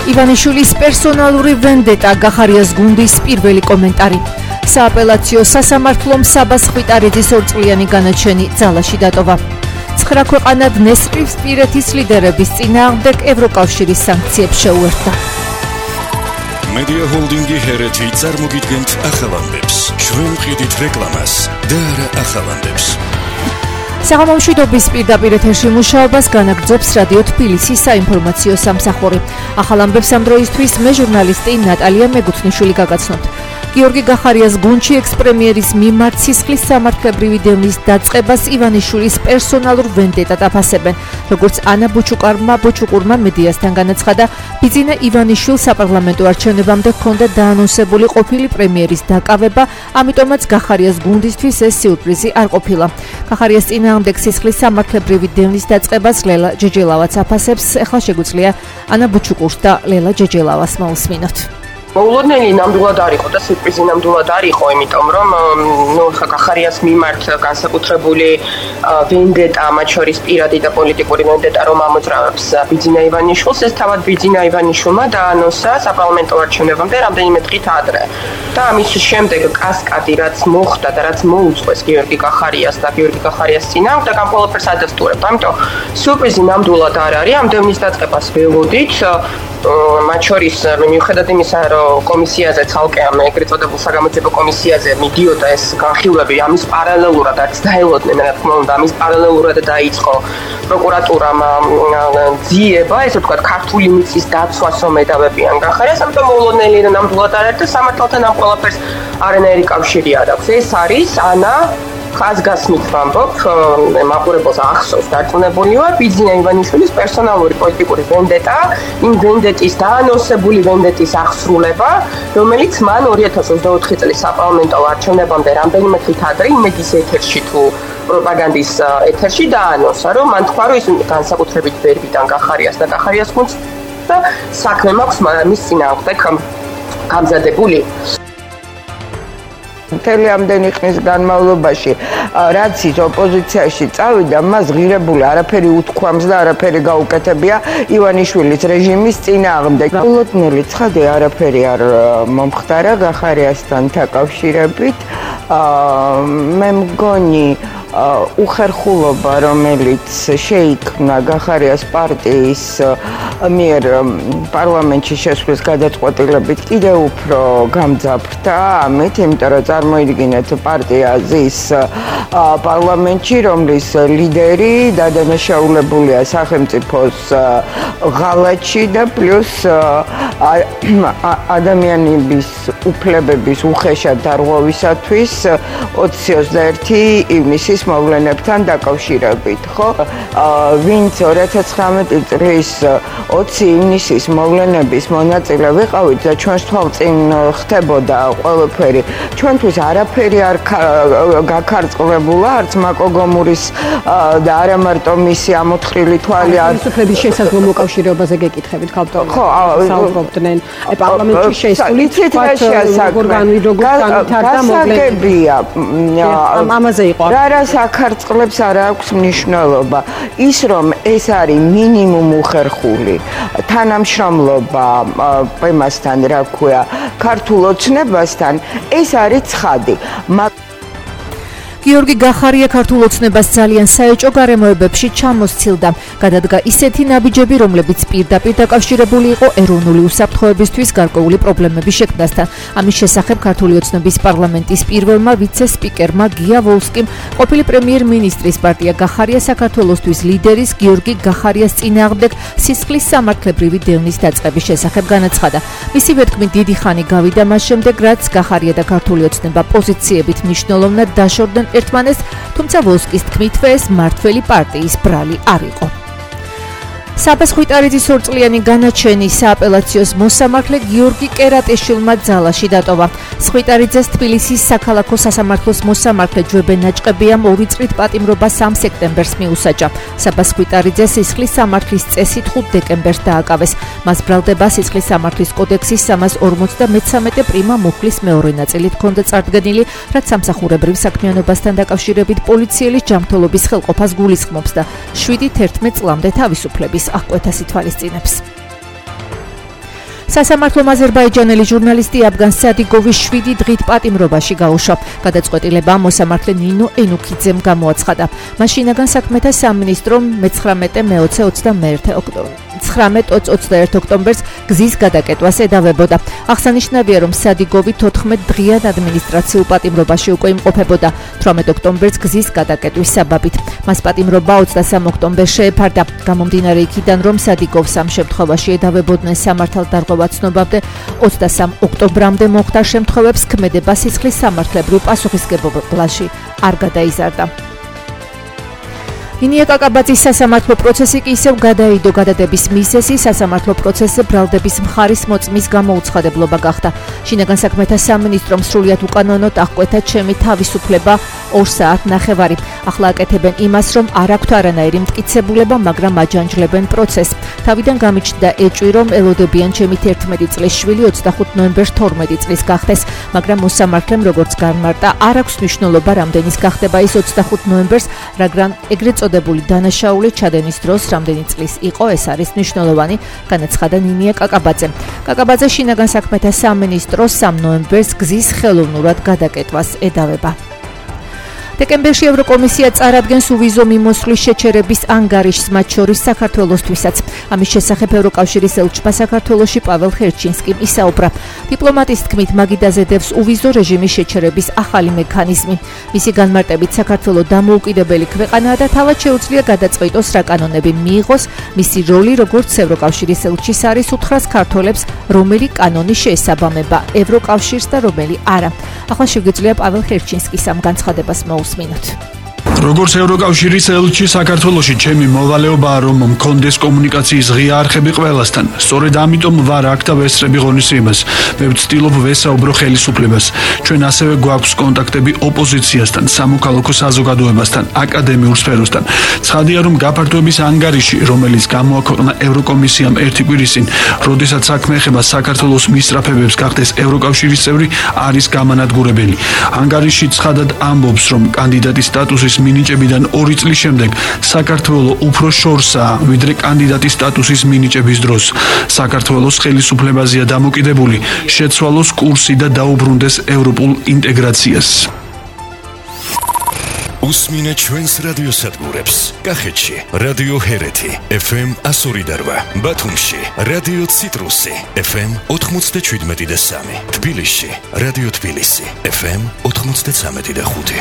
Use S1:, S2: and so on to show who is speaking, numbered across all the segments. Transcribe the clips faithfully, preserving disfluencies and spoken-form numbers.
S1: ივანიშვილის პერსონალური ვენდეტა გახარიას გუნდის პირველი კომენტარი. სააპელაციო სასამართლომ საბას ხვიტარიძის ორწლიანი განაჩენი ძალაში დატოვა. ცხრა ქვეყანად ნესტრის პირეთის ლიდერების წინააღმდეგ ევროკავშირის სანქციებს შეუერთდა.
S2: Media Holdingi ჰერეთი წარმოგიდგენთ ახალამდებს. ჩვენ ვყიდით რეკლამას და არა ახალამდებს.
S1: საღამომშვიდობის პირდაპირ ეთერში მუშაობას განაგრძობს რადიო თბილისის საინფორმაციო სამსახური. ახალამდებს ამ დროისთვის მე ჟურნალისტი ნატალია მეგუთნიშვილი გაგაცნობთ. გიორგი გახარიას გუნდში ექს-პრემიერის მიმართ სისხლის სამართლებრივი დევნის დაწყებას ივანიშვილის პერსონალურ ვენდეტად აფასებენ. როგორც ანა ბუჩუკარმა ბუჩუკურმა მედიასთან განაცხადა, ბიძინა ივანიშვილს საპარლამენტო არჩევნებამდე ჰქონდა დაანონსებული ყოფილი პრემიერის დაკავება, ამიტომაც გახარიას გუნდისთვის ეს სიურპრიზი არ ყოფილა. გახარიას წინააღმდეგ სისხლის სამართლებრივი დევნის დაწყებას ლელა ჯეჯელავაც აფასებს. ახლა შეგვიძლია ანა ბუჩუკურს და ლელა ჯეჯელავას მოусმინოთ.
S3: მოულოდნელი ნამდვილად არ იყო და სიურპრიზი ნამდვილად არ იყო, იმიტომ რომ ნუ ხა გახარიას მიმართ განსაკუთრებული ვენდეტა, მათ შორის პირადი და პოლიტიკური ვენდეტა რომ ამოძრავებს ბიძინა ივანიშვილს, ეს თავად ბიძინა ივანიშვილმა დაანონსა საპარლამენტო არჩევნებამდე რამდენიმე დღით ადრე. და ამის შემდეგ კასკადი რაც მოხდა და რაც მოუწყვეს გიორგი გახარიას და გიორგი გახარიას წინააღმდეგ ამ ყველაფერს ადასტურებდა. ამიტომ სიურპრიზი ნამდვილად არ არის, ამ დევნის დაწყებას ველოდით. მათ შორის მიუხედავად იმისა, რომ კომისიაზე ცალკე ამ ეგრეთ წოდებულ საგამოძიებო კომისიაზე მიდიოდა ეს განხილვები, ამის პარალელურად არც დაელოდნენ, რა თქმა უნდა, ამის პარალელურად დაიწყო პროკურატურამ ძიება, ესე ვთქვათ, ქართული მიწის დაცვას რომ ედავებიან გახარიას, ამიტომ მოულოდნელი და ნამდვილად არ არის და სამართალთან ამ ყველაფერს არანაირი კავშირი არ აქვს. ეს არის ანა ხაზგასმით ვამბობ, მაყურებელს ახსოვს დარწმუნებული ვარ, ბიძინა ივანიშვილის პერსონალური პოლიტიკური ვენდეტა, იმ ვენდეტის დაანონსებული ვენდეტის აღსრულება, რომელიც მან ორი ათას ოცდაოთხი წლის საპარლამენტო არჩევნებამდე რამდენიმე დღით ადრე იმედის ეთერში თუ პროპაგანდის ეთერში დაანონსა, რომ მან თქვა, რომ ის განსაკუთრებით ვერბიდან გახარიას და გახარიას გუნდს და საქმე მაქვს მის წინააღმდეგ გამზადებული.
S4: მთელი ამდენი ხნის განმავლობაში რაც ის ოპოზიციაში წავიდა, მას ღირებული არაფერი უთქვამს და არაფერი გაუკეთებია ივანიშვილის რეჟიმის წინააღმდეგ. მოულოდნელი ცხადი არაფერი არ მომხდარა გახარიასთან დაკავშირებით. მე მგონი უხერხულობა, რომელიც შეიქმნა გახარიას პარტიის მიერ პარლამენტში შესვლის გადაწყვეტილებით კიდევ უფრო გამძაფრდა ამით, იმიტომ რომ წარმოიდგინეთ პარტია ზის პარლამენტში, რომლის ლიდერი დადანაშაულებულია სახელმწიფოს ღალატში და პლუს ადამიანების უფლებების უხეშად დარღვევისათვის ოცი ოცდაერთი ივნისის მოვლენებთან დაკავშირებით, ხო? ვინც ორი ათას ცხრამეტი წლის ოცი ივნისის მოვლენების მონაწილე ვიყავით და ჩვენს თვალწინ ხდებოდა ყველაფერი. ჩვენთვის არაფერი არ გაქარწყლებულა, არც მაკოგომურის და არა მარტო მისი ამოთხრილი თვალი არ
S5: ხელისუფლების შესაძლო მოკავშირეობაზე გეკითხებით, ხალხო.
S4: ხო,
S5: საუბრობდნენ. აი პარლამენტში შესული როგორ განვითარდა მოვლენებია. ამაზე იყო.
S4: რა რა საქარწყლებს არ აქვს მნიშვნელობა. ის რომ ეს არის მინიმუმ უხერხული თანამშრომლობა პემასთან, რა ქვია, ქართულ ოცნებასთან, ეს არის ცხადი.
S1: გიორგი გახარია ქართულ ოცნებას ძალიან საეჭო გარემოებებში ჩამოსცილდა. გადადგა ისეთი ნაბიჯები, რომლებიც პირდაპირ დაკავშირებული იყო ეროვნული უსაფრთხოებისთვის გარკვეული პრობლემების შექმნასთან. ამის შესახებ ქართული ოცნების პარლამენტის პირველმა ვიცე-სპიკერმა გია ვოლსკიმ ყოფილი პრემიერ-მინისტრის პარტია გახარია საქართველოსთვის ლიდერის გიორგი გახარიას წინააღმდეგ სისხლის სამართლებრივი დევნის დაწყების შესახებ განაცხადა. მისივე თქმით, დიდი ხანი გავიდა მას შემდეგ, რაც გახარია და ქართული ოცნება პოზიციებით მნიშვნელოვნად დაშორდნენ ერთმანეთს, თუმცა ვოლსკის თქმითვე ეს მართველი პარტიის ბრალი არ იყო. საბას ხვიტარიძის ორწლიანი განაჩენი სააპელაციოს მოსამართლე გიორგი კერატეშვილმა ძალაში დატოვა. ხვიტარიძეს თბილისის საქალაქო სასამართლოს მოსამართლე ჯვებენ ნაჭყებიამ ორი წლით პატიმრობა სამ სექტემბერს მიუსაჯა. საბას ხვიტარიძეს სისხლის სამართლის წესით ხუთ დეკემბერს დააკავეს. მას ბრალდება სისხლის სამართლის კოდექსის სამას ორმოცდამეცამეტე პრიმა მუხლის მეორე ნაწილით ჰქონდა წარდგენილი, რაც სამსახურებრივ საქმიანობასთან დაკავშირებით პოლიციელის ჯანმრთელობის ხელყოფას გულისხმობს და შვიდი თერთმეტ წლამდე თავისუფლების აღკვეთას ითვალისწინებს. სასამართლომ აზერბაიჯანელი ჟურნალისტი აფგან სადიგოვის შვიდი დღით პატიმრობაში გაუშვა. გადაწყვეტილება მოსამართლე ნინო ენუქიძემ გამოაცხადა. მაშინაგან საქმეთა სამინისტრომ მეცხრამეტე, მეოცე, ოცდამეერთე ოქტომბერს გზის გადაკეტვას ედავებოდა. აღსანიშნავია, რომ სადიგოვი თოთხმეტ დღიან ადმინისტრაციულ პატიმრობაში უკვე იმყოფებოდა. თვრამეტ ოქტომბერს გზის გადაკეტვის საბაბით. მას პატიმრობა ოცდასამ ოქტომბერს შეეფარდა. გამომდინარე იქიდან, რომ სადიგოვს ამ შემთხვევაში ედავებოდნენ სამართალდარღვევა ცნობამდე ოცდასამ ოქტომბრამდე მოხდა შემთხვევებს ქმედება სისხლის სამართლებრივ პასუხისმგებლობაში არ გადაიზარდა. ინია კაკაბაძის სასამართლო პროცესი კი ისევ გადაიდო. გადადების მიზეზი სასამართლო პროცესზე ბრალდების მხარის მოწმის გამოუცხადებლობა გახდა. შინაგან საქმეთა სამინისტრომ სრულიად უკანონოდ აღკვეთა ჩემი თავისუფლება ორ საათ ნახევარი. ახლა აკეთებენ იმას, რომ არ აქვთ არანაირი მტკიცებულება, მაგრამ აჯანჯლებენ პროცესს. თავიდან გამიჩნდა ეჭვი, რომ ელოდებიან ჩემი თერთმეტი წლის შვილი ოცდახუთ ნოემბერს თორმეტი წლის გახდეს, მაგრამ მოსამართლემ როგორც განმარტა, არ აქვს მნიშვნელობა რამდენის გახდება ის ოცდახუთ ნოემბერს, მაგრამ ეგრეთ წოდებული დანაშაული ჩადენის დროს რამდენი წლის იყო, ეს არის მნიშვნელოვანი, განაცხადა ნინია კაკაბაძემ. კაკაბაძე შინაგან საქმეთა სამინისტროს სამ ნოემბერს გზის ხელოვნურად გადაკეტვას ედავება. დეკემბერში ევროკომისია წარადგენს უვიზო მიმოსვლის შეჩერების ანგარიშს, მათ შორის საქართველოსთვისაც. ამის შესახებ ევროკავშირის ელჩმა საქართველოში პაվել ხერჩინსკიმ ისაუბრა. დიპლომატის თქმით, მაგიდაზე დევს უვიზო რეჟიმის შეჩერების ახალი მექანიზმი. მისი განმარტებით, საქართველო დამოუკიდებელი ქვეყანაა და თავად შეუძლია გადაწყვიტოს რა კანონები მიიღოს. მისი როლი, როგორც ევროკავშირის ელჩის არის უთხრას ქართველებს, რომელი კანონი შეესაბამება ევროკავშირს და რომელი არა. ახლა შეგვიძლია პაվել ხერჩინსკის ამ განცხადებას მოусმინოთ.
S6: როგორც ევროკავშირის ელჩი საქართველოში ჩემი მოვალეობაა, რომ მქონდეს კომუნიკაციის ღია არხები ყველასთან. სწორედ ამიტომ ვარ აქ და ვესწრები ღონისძიებას. მე ვცდილობ ვესაუბრო ხელისუფლებას. ჩვენ ასევე გვაქვს კონტაქტები ოპოზიციასთან, სამოქალაქო საზოგადოებასთან, აკადემიურ სფეროსთან. ცხადია, რომ გაფართოების ანგარიში, რომელიც გამოაქვეყნა ევროკომისიამ ერთი კვირის წინ, როდესაც საქმე ეხება საქართველოს მისწრაფებებს გახდეს ევროკავშირის წევრი, არის გამანადგურებელი. ანგარიში ცხადად ამბობს, რომ კანდიდატის სტატუსის მინიჭებიდან ორი წლის შემდეგ საქართველო უფრო შორსაა, ვიდრე კანდიდატის სტატუსის მინიჭების დროს. საქართველოს ხელისუფლებაზეა დამოკიდებული, შეცვალოს კურსი და დაუბრუნდეს ევროპულ ინტეგრაციას.
S2: უსმინე ჩვენს რადიოსადგურებს. კახეთში რადიო ჰერეთი ეფ ემ εκατო ორი და რვა, ბათუმში რადიო ციტრუსი ეფ ემ ოთხმოცდაშვიდმეტი და სამი, თბილისში რადიო თბილისი ეფ ემ ოთხმოცდაცამეტი და ხუთი.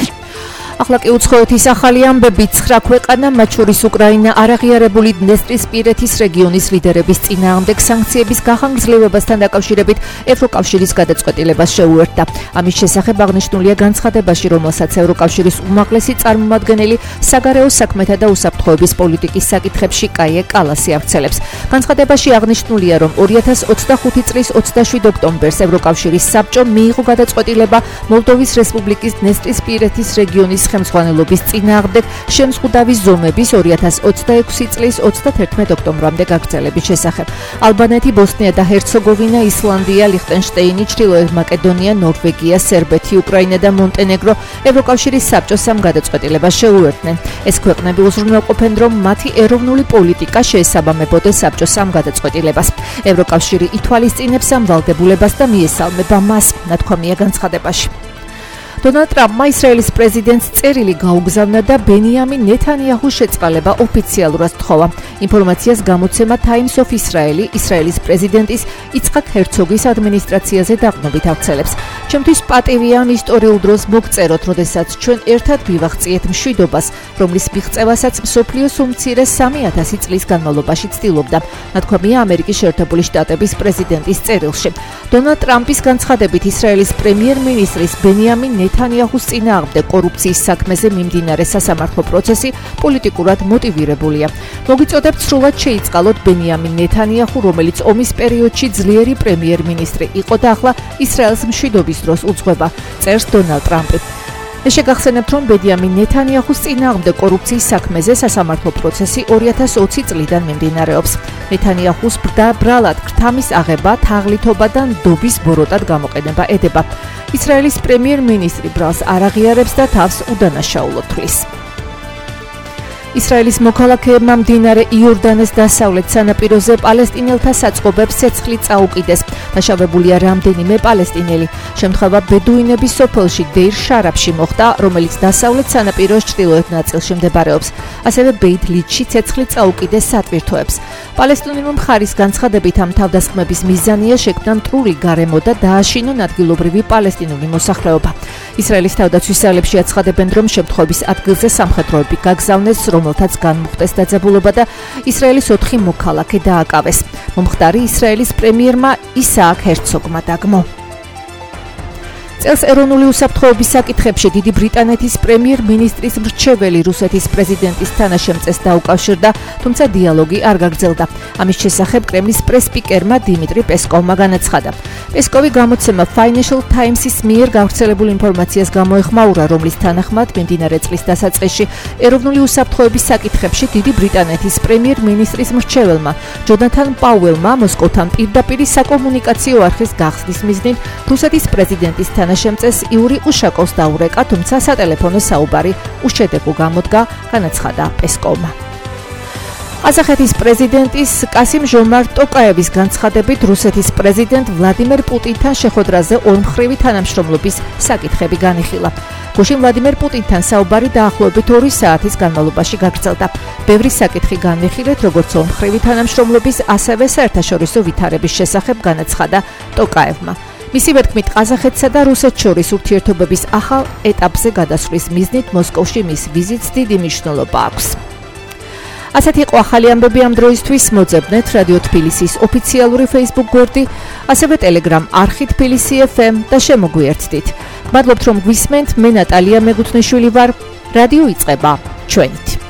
S1: ახლა კი უცხოეთის ახალი ამბები. ცხრა ქვეყანა, მათ შორის უკრაინა, არაღიარებული დნესტრისპირეთის რეგიონის ლიდერების წინააღმდეგ სანქციების გახანგრძლივებასთან დაკავშირებით ევროკავშირის გადაწყვეტილებას შეუერთდა. ამის შესახებ აღნიშნულია განცხადებაში, რომელსაც ევროკავშირის უმაღლესი წარმომადგენელი საგარეო საქმეთა და უსაფრთხოების პოლიტიკის საკითხებში კაიე კალასი ავრცელებს. განცხადებაში აღნიშნულია, რომ ორი ათას ოცდახუთი წლის ოცდაშვიდ ოქტომბერს ევროკავშირის საბჭომ მიიღო გადაწყვეტილება მოლდოვის რესპუბლიკის დნესტრისპირეთის რეგიონის ხელმძღვანელობის წინააღმდეგ შემზღუდავი ზომების ორი ათას ოცდაექვსი წლის ოცდათერთმეტ ოქტომბრამდე გაგრძელების შესახებ. ალბანეთი, ბოსნია და ჰერცეგოვინა, ისლანდია, ლიხტენშტეინი, ჩრდილოეთ მაკედონია, ნორვეგია, სერბეთი, უკრაინა და მონტენეგრო ევროკავშირის საბჭოს ამ გადაწყვეტილებას შეუერთდნენ. ეს ქვეყნები უზრუნველყოფენ, რომ მათი ეროვნული პოლიტიკა შეესაბამებოდეს საბჭოს ამ გადაწყვეტილებას. ევროკავშირი ითვალისწინებს ამ ვალდებულებას და მიესალმება მას, ნათქვამია განცხადებაში. დონალდ ტრამპმა ისრაელის პრეზიდენტს წერილი გაუგზავნა და ბენიამინ ნეთანიაჰუს შეწყალება ოფიციალურად თხოვა. ინფორმაციას გამოცემა Times of Israel ისრაელის პრეზიდენტის იცხაკ ჰერცოგის ადმინისტრაციაზე დაყრდნობით ავრცელებს. ჩემთვის პატივია ამ ისტორიულ დროს მოგწეროთ, როდესაც ჩვენ ერთად მივაღწიეთ მშვიდობას, რომლის მიღწევასაც მსოფლიოს უმცირეს სამი ათასი წლის განმავლობაში ცდილობდა, ნათქვამია ამერიკის შეერთებული შტატების პრეზიდენტის წერილში. დონალდ ტრამპის განცხადებით ისრაელის პრემიერ-მინისტრის ბენიამინ ნეთანიაჰუს წინააღმდეგ კორუფციის საქმეზე მიმდინარე სასამართლო პროცესი პოლიტიკურად მოტივირებულია. მოგიწოდებთ სრულად შეიწყალოთ ბენიამინ ნეთანიაჰუ, რომელიც ომის პერიოდში ძლიერი პრემიერ-მინისტრი იყო და ახლა ისრაელს მშვიდობის დროს უძღვება, წერს დონალდ ტრამპი. ეს შეგახსენებთ, რომ ბენიამინ ნეთანიაჰუს წინააღმდეგ კორუფციის საქმეზე სასამართლო პროცესი ორი ათას ოცი წლიდან მიმდინარეობს. ნეთანიაჰუს ბრალად ქრთამის აღება, თაღლითობა და ნდობის ბოროტად გამოყენება ედება. ისრაელის პრემიერ-მინისტრი ბრალს არ აღიარებს და თავს უდანაშაულოდ თვლის. ისრაელის მოქალაქეებმა მდინარე იორდანეს დასავლეთ სანაპიროზე პალესტინელთა საწყობებს ცეცხლი წაუკიდეს. დაშავებულია რამდენიმე პალესტინელი. შემთხვევა ბედუინების სოფელში დეირ შარაფში მოხდა, რომელიც დასავლეთ სანაპიროს ჩრდილოეთ ნაწილში მდებარეობს. ასევე ბეით-ლიდში ცეცხლი წაუკიდეს სატვირთოებს. პალესტინელმა მხარის განცხადებით ამ თავდასხმების მიზანია შექმნა მტრული გარემო და დააშინონ ადგილობრივი პალესტინული მოსახლეობა. ისრაელის თავდაცვის ძალებში აცხადებენ, რომ შემთხვევის ადგილზე სამხედროები გაგზავნეს, რომელთაც განმუხტეს დაძაბულობა და ისრაელის ოთხი მოქალაქე დააკავეს. მომხდარი ისრაელის პრემიერმა ისააკ ჰერცოგმა დაგმო. წელს ეროვნული უსაფრთხოების საკითხებში დიდი ბრიტანეთის პრემიერ-მინისტრის მრჩეველი რუსეთის პრეზიდენტის თანაშემწეს დაუკავშირდა, თუმცა დიალოგი არ გაგრძელდა. ამის შესახებ კრემლის პრესსპიკერმა დიმიტრი პესკოვმა განაცხადა. პესკოვი გამოცემა Financial Times-ის მიერ გავრცელებულ ინფორმაციას გამოეხმაურა, რომლის თანახმად მიმდინარე წლის დასაწყისში ეროვნული უსაფრთხოების საკითხებში დიდი ბრიტანეთის პრემიერ-მინისტრის მრჩეველმა ჯონათან პაუელმა მოსკოვთან პირდაპირ საკომუნიკაციო არხის გახსნის მიზნით რუსეთის პრეზიდენტის თანაშემწეს იური უშაკოვს დაურეკა, თუმცა სატელეფონო საუბარი უშედეგო გამოდგა, განაცხადა პესკოვმა. ყაზახეთის პრეზიდენტის კასიმ ჟომარტ ტოკაევის განცხადებით რუსეთის პრეზიდენტ ვლადიმერ პუტინთან შეხვედრაზე ორმხრივი თანამშრომლობის საკითხები განიხილა. გუშინ ვლადიმერ პუტინთან საუბარი დაახლოებით ორი საათის განმავლობაში გაგრძელდა. ბევრი საკითხი განიხილეთ, როგორც ორმხრივი თანამშრომლობის, ასევე საერთაშორისო ვითარების შესახებ, განაცხადა ტოკაევმა. მისივე თქმით, ყაზახეთსა და რუსეთს შორის ურთიერთობების ახალ ეტაპზე გადასვლის მიზნით მოსკოვში მის ვიზიტს დიდი მნიშვნელობა აქვს. ასეთი იყო ახალი ამბები ამ დროისთვის. მოძებნეთ რადიო თბილისის ოფიციალური Facebook გვერდი, ასევე Telegram არხი თბილისი ეფ ემ და შემოგვიერთდით. მადლობთ, რომ გვისმენთ. მე ნატალია მეგუთნიშვილი ვარ. რადიო იწყება ჩვენით.